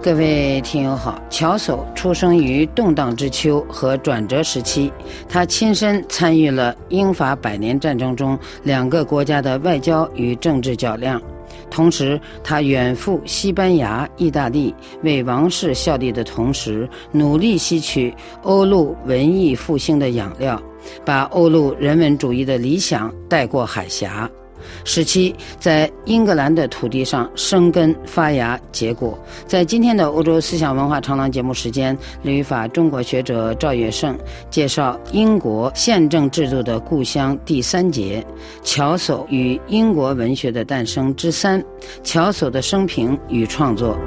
各位听友好，乔叟出生于动荡之秋和转折时期，他亲身参与了英法百年战争中两个国家的外交与政治较量，同时他远赴西班牙、意大利为王室效力的同时，努力吸取欧陆文艺复兴的养料，把欧陆人文主义的理想带过海峡，使其在英格兰的土地上生根发芽结果。在今天的欧洲思想文化长廊节目时间，旅法中国学者赵月胜介绍英国宪政制度的故乡第三节，乔叟与英国文学的诞生之三，乔叟的生平与创作。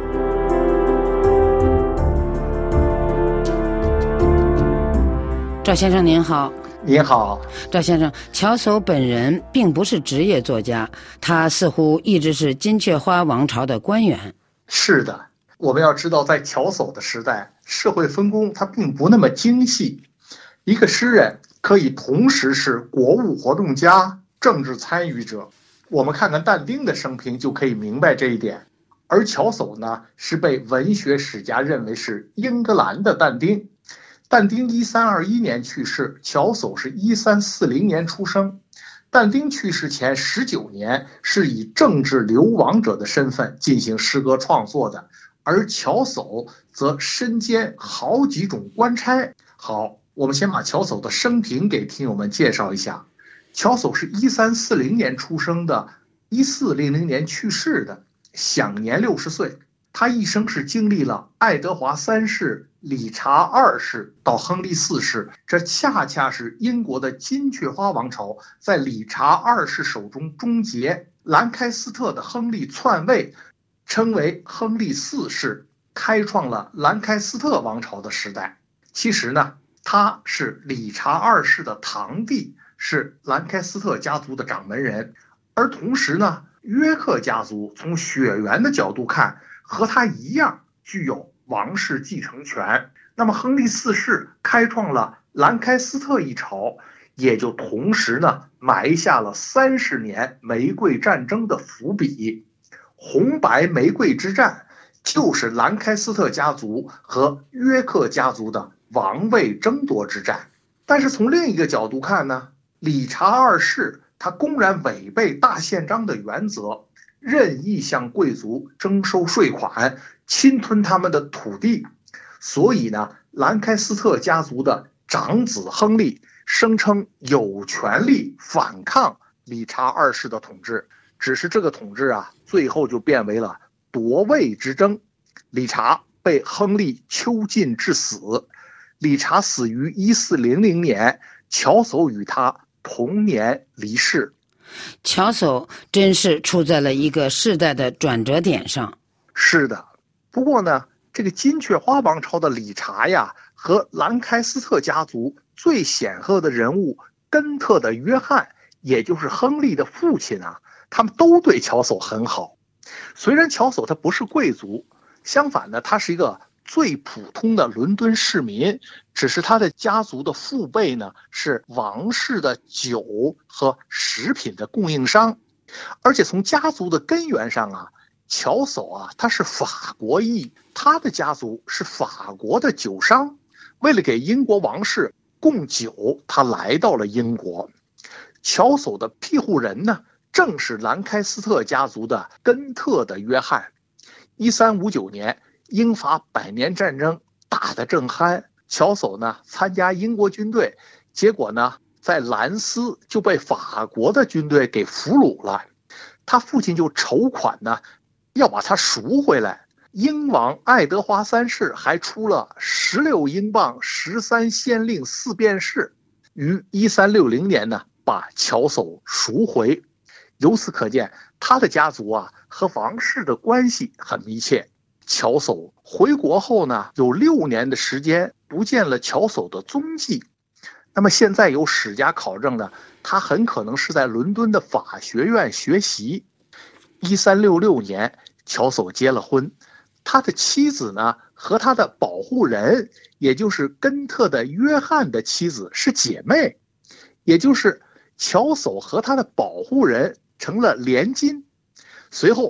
赵先生您好。 您好。 赵先生，乔叟本人并不是职业作家，他似乎一直是金雀花王朝的官员。 是的，我们要知道，在乔叟的时代，社会分工它并不那么精细，一个诗人可以同时是国务活动家、政治参与者。我们看看但丁的生平就可以明白这一点。而乔叟呢，是被文学史家认为是英格兰的但丁。但丁1321年去世，乔叟是1340年出生。但丁去世前19年是以政治流亡者的身份进行诗歌创作的，而乔叟则身兼好几种官差。好，我们先把乔叟的生平给听友们介绍一下。乔叟是1340年出生的，1400年去世的，享年60岁。他一生是经历了爱德华三世、理查二世到亨利四世，这恰恰是英国的金雀花王朝在理查二世手中终结。兰开斯特的亨利篡位，称为亨利四世，开创了兰开斯特王朝的时代。其实呢，他是理查二世的堂弟，是兰开斯特家族的掌门人。而同时呢，约克家族从血缘的角度看，和他一样具有王室继承权。那么亨利四世开创了兰开斯特一朝，也就同时呢埋下了30年玫瑰战争的伏笔。红白玫瑰之战就是兰开斯特家族和约克家族的王位争夺之战。但是从另一个角度看呢，理查二世他公然违背大宪章的原则，任意向贵族征收税款，侵吞他们的土地。所以呢，兰开斯特家族的长子亨利声称有权利反抗理查二世的统治。只是这个统治啊，最后就变为了夺位之争。理查被亨利囚禁致死。理查死于1400年，乔叟与他同年离世。 乔叟真是处在了一个世代的转折点上。 是的，不过呢，这个金雀花王朝的理查呀，和兰开斯特家族最显赫的人物根特的约翰，也就是亨利的父亲啊，他们都对乔叟很好。虽然乔叟他不是贵族，相反呢，他是一个最普通的伦敦市民，只是他的家族的父辈呢是王室的酒和食品的供应商。而且从家族的根源上啊，乔叟啊他是法国裔，他的家族是法国的酒商，为了给英国王室供酒，他来到了英国。乔叟的庇护人呢，正是兰开斯特家族的根特的约翰。1359年英法百年战争打得正酣，乔叟呢参加英国军队，结果呢在兰斯就被法国的军队给俘虏了。他父亲就筹款呢要把他赎回来。英王爱德华三世还出了16英镑13先令4便士，于1360年呢把乔叟赎回。由此可见，他的家族啊和王室的关系很密切。乔叟回国后呢，有6年的时间不见了乔叟的踪迹。那么现在有史家考证呢，他很可能是在伦敦的法学院学习。1366年，乔叟结了婚，他的妻子呢和他的保护人，也就是根特的约翰的妻子是姐妹，也就是乔叟和他的保护人成了连襟。随后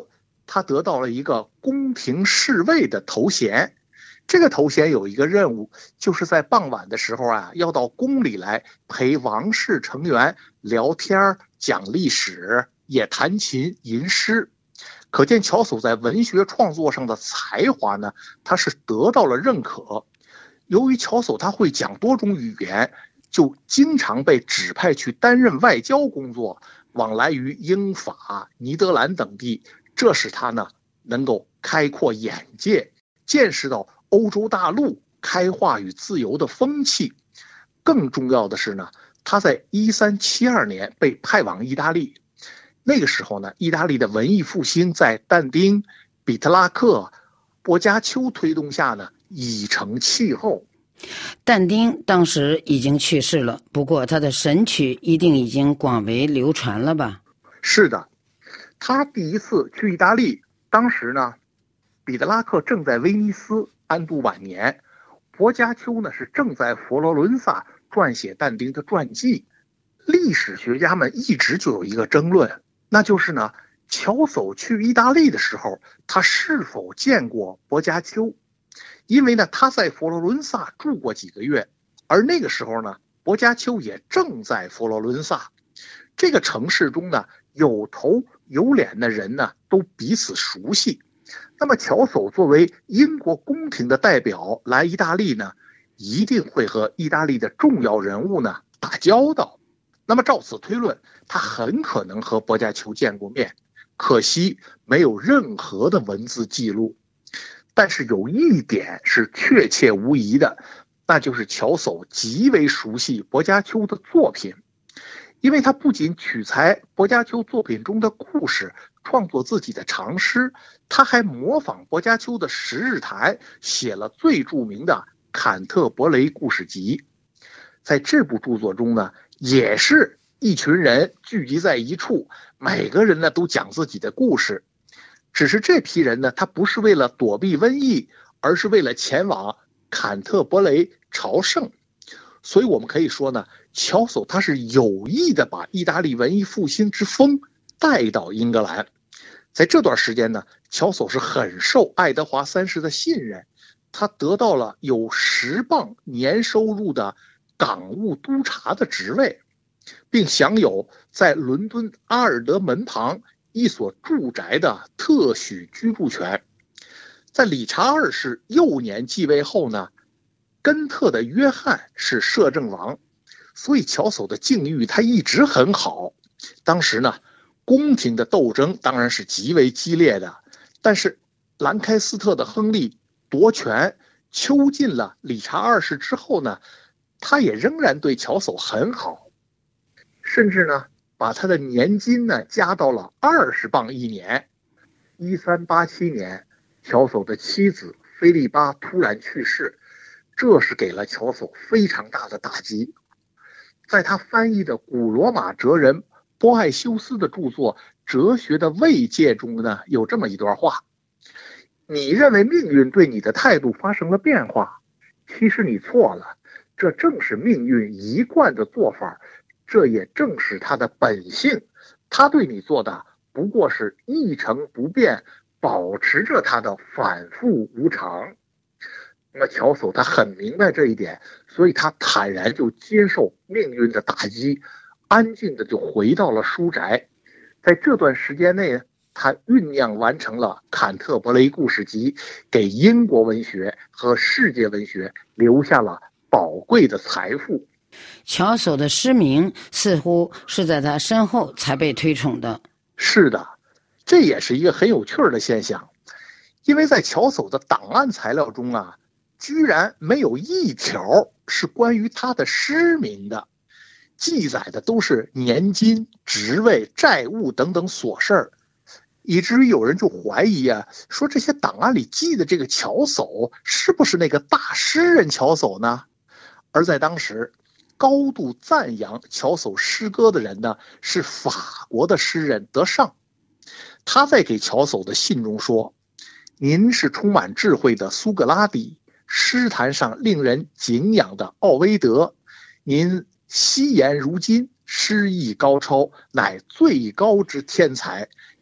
他得到了一个宫廷侍卫的头衔。这个头衔有一个任务，就是在傍晚的时候啊，要到宫里来陪王室成员聊天、讲历史，也弹琴吟诗。可见乔叟在文学创作上的才华呢，他是得到了认可。由于乔叟他会讲多种语言，就经常被指派去担任外交工作，往来于英法、尼德兰等地，这使他呢能够开阔眼界，见识到欧洲大陆开化与自由的风气。更重要的是呢，他在1372年被派往意大利。那个时候呢，意大利的文艺复兴在但丁、比特拉克、薄伽丘推动下呢，已成气候。 但丁当时已经去世了，不过他的神曲一定已经广为流传了吧？ 是的，他第一次去意大利，当时呢，彼得拉克正在威尼斯安度晚年，薄伽丘呢是正在佛罗伦萨撰写但丁的传记。历史学家们一直就有一个争论，那就是呢，乔叟去意大利的时候，他是否见过薄伽丘？因为呢，他在佛罗伦萨住过几个月，而那个时候呢，薄伽丘也正在佛罗伦萨。这个城市中呢，有头有脸的人呢，都彼此熟悉。那么乔叟作为英国宫廷的代表来意大利呢，一定会和意大利的重要人物呢打交道。那么照此推论，他很可能和薄伽丘见过面，可惜没有任何的文字记录。但是有一点是确切无疑的，那就是乔叟极为熟悉薄伽丘的作品，因为他不仅取材薄伽丘作品中的故事创作自己的长诗，他还模仿薄伽丘的《十日谈》写了最著名的《坎特伯雷故事集》。在这部著作中呢，也是一群人聚集在一处，每个人呢都讲自己的故事。只是这批人呢，他不是为了躲避瘟疫，而是为了前往坎特伯雷朝圣。所以我们可以说呢，乔叟他是有意的把意大利文艺复兴之风带到英格兰。在这段时间呢，乔叟是很受爱德华三世的信任，他得到了有10磅年收入的港务督察的职位，并享有在伦敦阿尔德门旁一所住宅的特许居住权。在理查二世幼年继位后呢，根特的约翰是摄政王，所以乔叟的境遇他一直很好。当时呢，宫廷的斗争当然是极为激烈的，但是兰开斯特的亨利夺权囚禁了理查二世之后呢，他也仍然对乔叟很好，甚至呢把他的年金呢加到了20磅一年。1387年，乔叟的妻子菲利巴突然去世，这是给了乔叟非常大的打击。在他翻译的古罗马哲人波艾修斯的著作《哲学的慰藉》中呢，有这么一段话：你认为命运对你的态度发生了变化，其实你错了，这正是命运一贯的做法，这也正是他的本性，他对你做的不过是一成不变，保持着他的反复无常。那么乔叟他很明白这一点，所以他坦然就接受命运的打击，安静的就回到了书宅。在这段时间内，他酝酿完成了《坎特伯雷故事集》，给英国文学和世界文学留下了宝贵的财富。 乔叟的诗名似乎是在他身后才被推崇的。 是的，这也是一个很有趣的现象，因为在乔叟的档案材料中啊，居然没有一条是关于他的诗名的，记载的都是年金、职位、债务等等琐事儿，以至于有人就怀疑啊，说这些档案里记的这个乔叟是不是那个大诗人乔叟呢？而在当时，高度赞扬乔叟诗歌的人呢，是法国的诗人德尚。他在给乔叟的信中说：您是充满智慧的苏格拉底，诗坛上令人敬仰的奥维德，您惜言如金，诗意高超，乃最高之天才，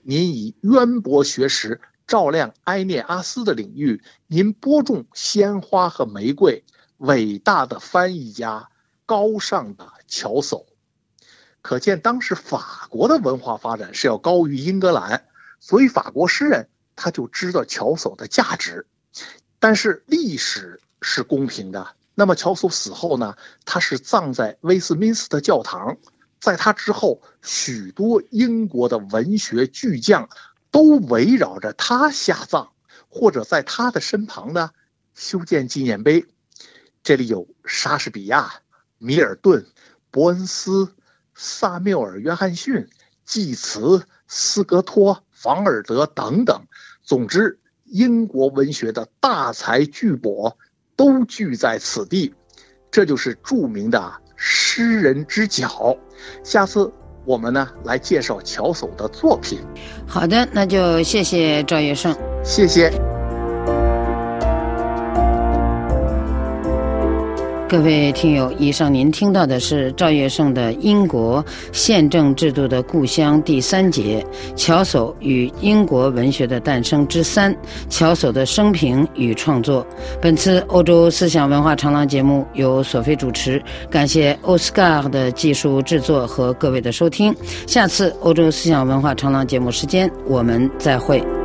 您以渊博学识照亮埃涅阿斯的领域，您播种鲜花和玫瑰，伟大的翻译家，高尚的巧叟。可见当时法国的文化发展是要高于英格兰，所以法国诗人他就知道巧叟的价值。但是历史是公平的，那么巧叟死后呢，他是葬在威斯敏斯特教堂，在他之后，许多英国的文学巨匠都围绕着他下葬，或者在他的身旁呢修建纪念碑。这里有莎士比亚、米尔顿、伯恩斯、萨缪尔·约翰逊、济慈、斯格托、房尔德等等。总之，英国文学的大才巨擘都聚在此地，这就是著名的诗人之角。下次我们呢来介绍巧叟的作品。 好的，那就谢谢赵月胜。 谢谢各位听友，以上您听到的是赵月胜的《英国宪政制度的故乡》第3节，巧叟与英国文学的诞生之3，巧叟的生平与创作。本次欧洲思想文化长廊节目由索菲主持，感谢欧斯卡尔的技术制作和各位的收听。下次欧洲思想文化长廊节目时间，我们再会。